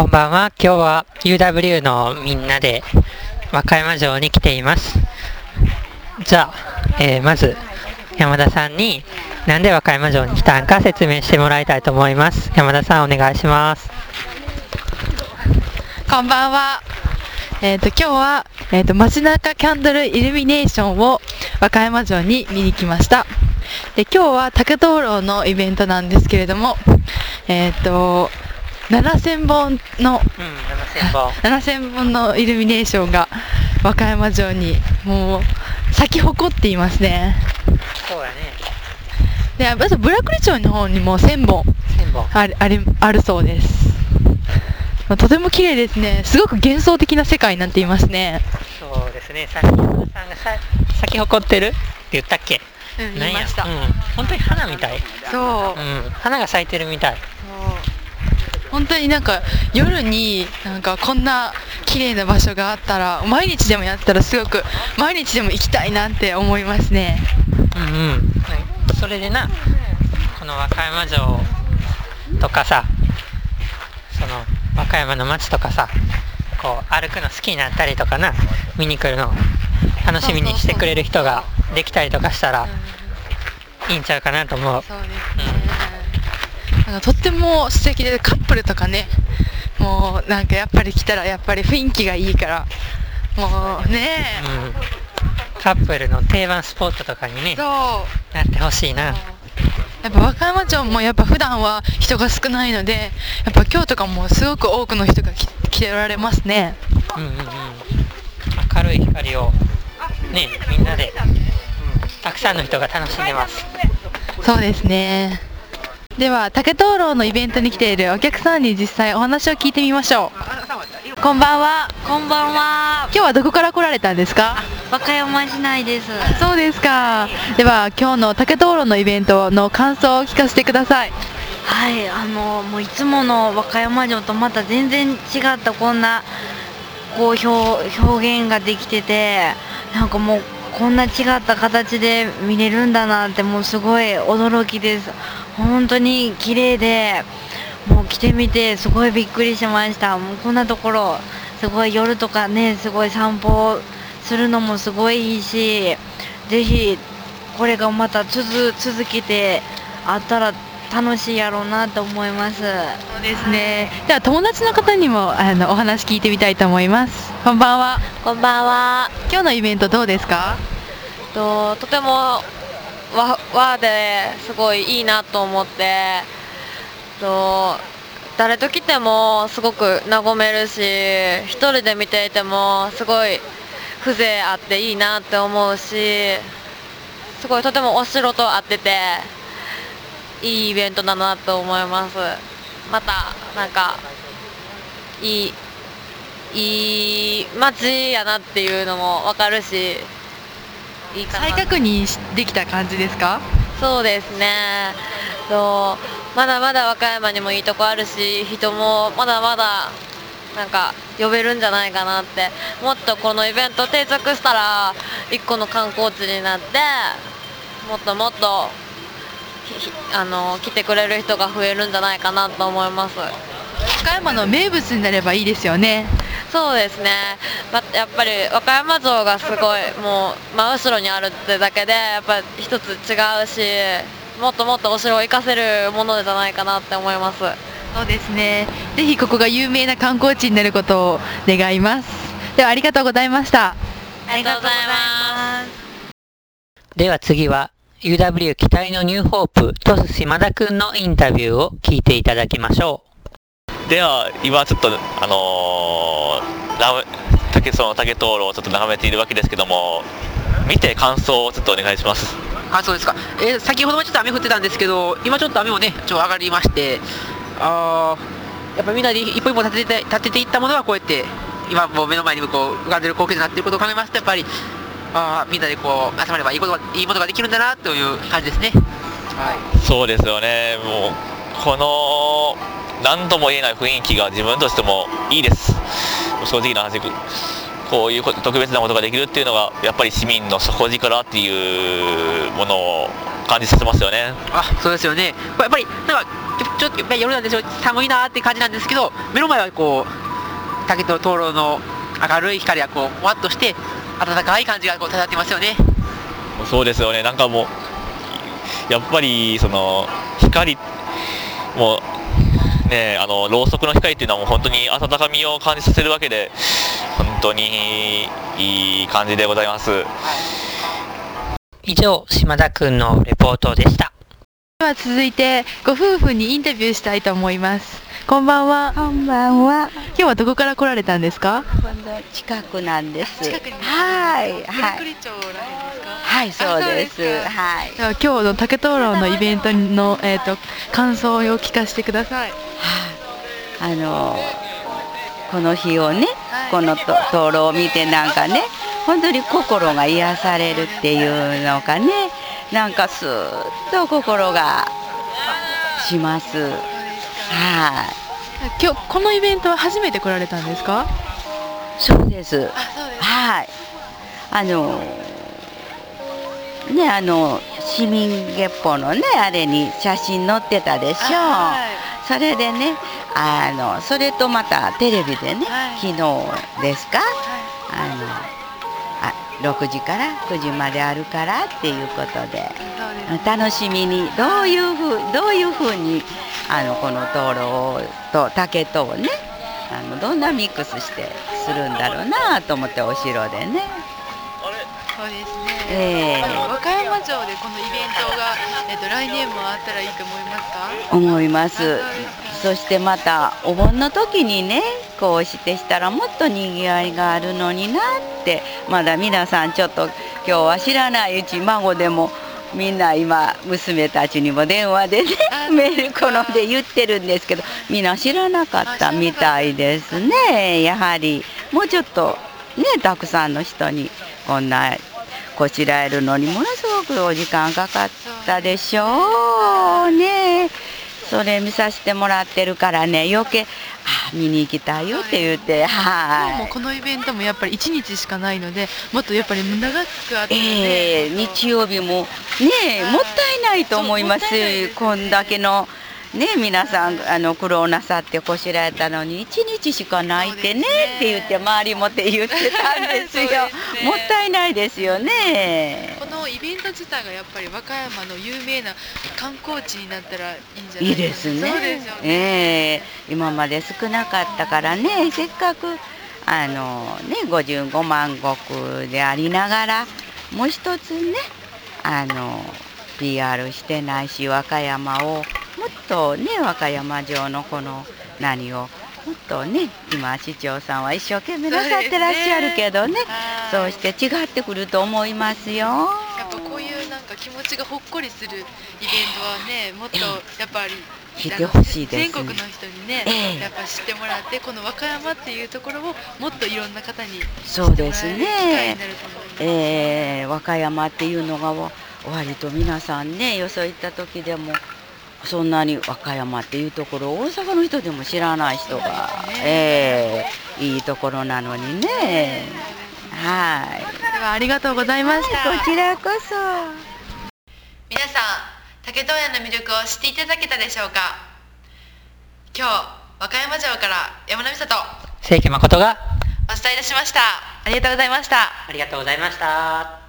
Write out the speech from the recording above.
こんばんは。今日は UW のみんなで和歌山城に来ています。じゃあ、まず山田さんになんで和歌山城に来たんか説明してもらいたいと思います。山田さんお願いします。 こんばんは。今日は、街中キャンドルイルミネーションを和歌山城に見に来ました。で、今日は竹灯籠のイベントなんですけれども、7000本の、7000本のイルミネーションが和歌山城にもう咲き誇っていますね。 そうやね。 で、あとブラクリ町の方にも1000本あるそうです。とても綺麗ですね。すごく幻想的な世界になっていますね。 そうですね。さっき山田さんが咲き誇ってるって言ったっけ？ 言いました。 本当に花みたい。 そう。 花が咲いてるみたい。 本当になんか夜になんかこんな綺麗な場所があったら毎日でもやったらすごく毎日でも行きたいなって思いますね。 それでな、この和歌山城とかさ、その和歌山の街とかさ、こう歩くの好きになったりとかな、見に来るの楽しみにしてくれる人ができたりとかしたらいいんちゃうかなと思う。 そうですね。なんかとっても素敵で、カップルとかね、もうなんかやっぱり来たらやっぱり雰囲気がいいからもうね、 カップルの定番スポットとかにねなってほしいな。 やっぱ和歌山町もやっぱ普段は人が少ないので、やっぱ今日とかもすごく多くの人が来ておられますね。 明るい光をね、みんなで、たくさんの人が楽しんでます。 そうですね。では竹灯籠のイベントに来ているお客さんに実際お話を聞いてみましょう。こんばんは。 こんばんは。 今日はどこから来られたんですか？ 和歌山市内です。 そうですか。では今日の竹灯籠のイベントの感想を聞かせてください。 はい、もういつもの和歌山城とまた全然違ったこんなこう表現ができてて、なんかもうこんな違った形で見れるんだなって、もうすごい驚きです。本当に綺麗で、もう来てみてすごいびっくりしました。もうこんなところすごい夜とかね、すごい散歩するのもすごいいいし、ぜひこれがまた続けてあったら楽しいやろうなと思います。 そうですね。では友達の方にもお話聞いてみたいと思います。こんばんは。 こんばんは。 今日のイベントどうですか？ とても和ですごいいいなと思って、誰と来てもすごく和めるし、一人で見ていてもすごい風情あっていいなって思うし、すごいとてもお城と合ってていいイベントだなと思います。またなんかいい街やなっていうのも分かるし、いいかな。 再確認できた感じですか？ そうですね。まだまだ和歌山にもいいとこあるし、人もまだまだなんか呼べるんじゃないかなって。もっとこのイベント定着したら一個の観光地になって、もっともっと来てくれる人が増えるんじゃないかなと思います。 和歌山の名物になればいいですよね。 そうですね。やっぱり和歌山城がすごいもう真後ろにあるってだけでやっぱり一つ違うし、もっともっとお城を生かせるものじゃないかなって思います。 そうですね。ぜひここが有名な観光地になることを願います。ではありがとうございました。 ありがとうございます。 では次は UW 期待のニューホープトス島田くんのインタビューを聞いていただきましょう。 では今ちょっとその竹灯籠をちょっと眺めているわけですけども、見て感想をちょっとお願いします。 そうですか。先ほどもちょっと雨降ってたんですけど、今ちょっと雨もねちょっと上がりまして、やっぱみんなで一歩一歩立てていったものはこうやって今もう目の前にこう浮かんでる光景になっていることを考えますと、やっぱりみんなでこう集まればいいものができるんだなという感じですね。 そうですよね。もうこの何とも言えない雰囲気が自分としてもいいです。正直な話、こういう特別なことができるっていうのがやっぱり市民の底力っていうものを感じさせますよね。 そうですよね。やっぱりなんかちょっとやっぱり夜なんでちょっと寒いなーって感じなんですけど、目の前はこう竹と灯籠の明るい光がこうふわっとして暖かい感じがこう漂ってますよね。 そうですよね。なんかもうやっぱりその光もね、ろうそくの光っていうのはもう本当に温かみを感じさせるわけで、本当にいい感じでございます。 以上、島田くんのレポートでした。 では続いてご夫婦にインタビューしたいと思います。こんばんは。 こんばんは。 今日はどこから来られたんですか？ 今度近くなんです。 近くに。 はいはい。 町らへんですか？ はいそうです。はい。 では今日の竹灯籠のイベントの感想を聞かせてください。 この日をね、この灯籠を見てなんかね、本当に心が癒されるっていうのかね、なんかスーッと心がします。はい。 今日このイベントは初めて来られたんですか？ そうです。 あ、そうです。 はい。ね、市民月報のねあれに写真載ってたでしょ。それでね、それとまたテレビでね、昨日ですか、6時から9時まであるからっていうことで、楽しみにどういうふうにこの灯籠と竹とをねどんなミックスしてするんだろうなと思って、お城でね。 そうですね。和歌山城でこのイベントが、来年もあったらいいと思いますか？ 思います。そしてまたお盆の時にねこうしてしたらもっとにぎわいがあるのになって、まだ皆さんちょっと今日は知らないうち、孫でもみんな今娘たちにも電話でねメールこので言ってるんですけど、みんな知らなかったみたいですね。やはりもうちょっとねたくさんの人にこんなこしらえるのにものすごくお時間かかったでしょうね。それ見させてもらってるからね、余計見に行きたいよって言って、 今日もこのイベントもやっぱり1日しかないので、もっとやっぱり長くあって、 日曜日もねもったいないと思います。こんだけのね皆さん苦労なさってこしらえたのに1日しかないってねって言って周りもって言ってたんですよ。もったいないですよね。 このイベント自体がやっぱり和歌山の有名な観光地になったらいいんじゃないですか？ いいですね。 そうですよね。 今まで少なかったからね、せっかく55万石でありながらもう一つねPR してないし、和歌山をもっとね和歌山城のこの何をもっとね、今市長さんは一生懸命なさってらっしゃるけどね、そうして違ってくると思いますよ。 やっぱこういうなんか気持ちがほっこりするイベントはね、もっとやっぱり来てほしいですね。 全国の人にね、やっぱ知ってもらって、この和歌山っていうところをもっといろんな方に知ってもらえる機会になると思います。 和歌山っていうのが割と皆さんね、よそ行った時でもそんなに和歌山っていうところを大阪の人でも知らない人が、いいところなのにね。はい。 ではありがとうございました。 こちらこそ。 皆さん、竹刀屋の魅力を知っていただけたでしょうか。今日和歌山城から山田美里、 清家誠がお伝えいたしました。ありがとうございました。 ありがとうございました。